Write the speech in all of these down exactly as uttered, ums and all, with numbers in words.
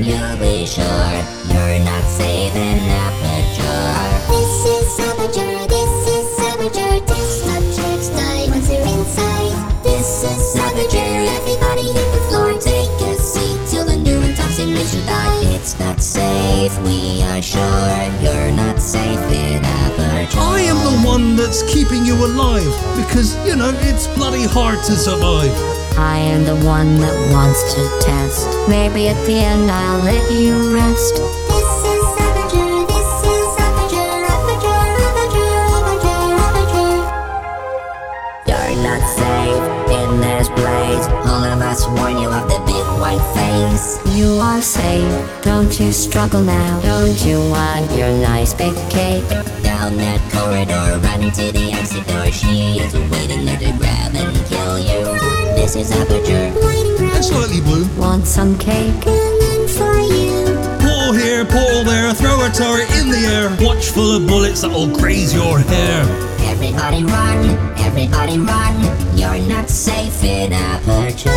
you'll be sure you're not safe in Aperture. This is Aperture, this is Aperture. Test subjects die once they're inside. This is Aperture, everybody hit the floor, take a seat till the neurotoxin die. It's not safe, we are sure you're not safe in Aperture. I am the one that's keeping you alive, because, you know, it's bloody hard to survive. I am the one that wants to test. Maybe at the end I'll let you rest. This is Aperture, this is Aperture, Aperture, Aperture, Aperture, Aperture. You're not safe in this place. All of us warn you of the big white face. You are safe, don't you struggle now. Don't you want your nice big cake? Down that corridor, run into the exit door. She is waiting there to grab and kill you. This is Aperture. And slightly blue. Want some cake? Coming for you. Paw here, paw there, throw a turret in the air. Watch full of bullets that'll graze your hair. Everybody run, everybody run. You're not safe in Aperture.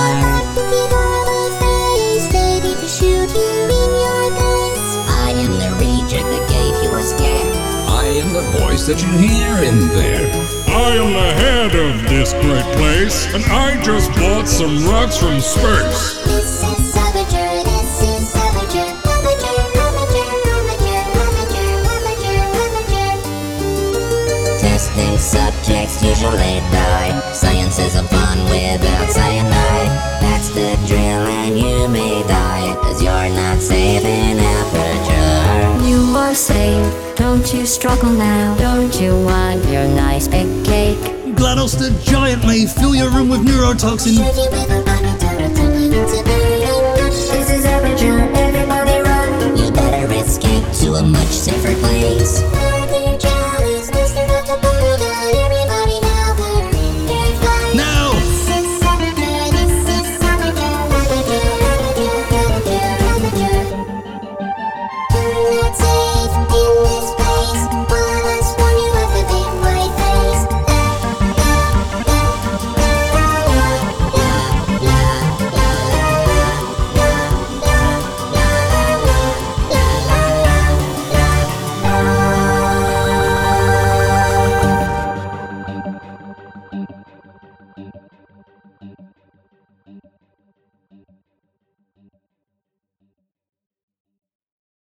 Ready to shoot you in your guts. I am the reject that gave you a scare. I am the voice that you hear in there. I am the head of this great place, and I just bought some rocks from space. This is Aperture, this is Aperture, Aperture, Aperture, Aperture, Aperture, Aperture, Aperture. Testing subjects usually die. Science isn't fun without cyanide. That's the drill and you may die, cause you're not safe in Aperture. You are safe, don't you struggle now. Don't you want your nice big cake? GLaDOS the giant may fill your room with neurotoxin. Shoot you with a bomb, turning into burning bush. This is Aperture, everybody run. You better escape to a much safer place.